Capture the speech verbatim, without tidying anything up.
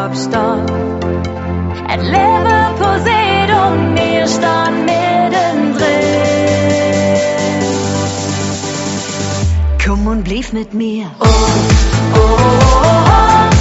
opstår. At leve på Sedum næsten mittendrin. Komm und blieb mit mir. Oh, oh, oh, oh.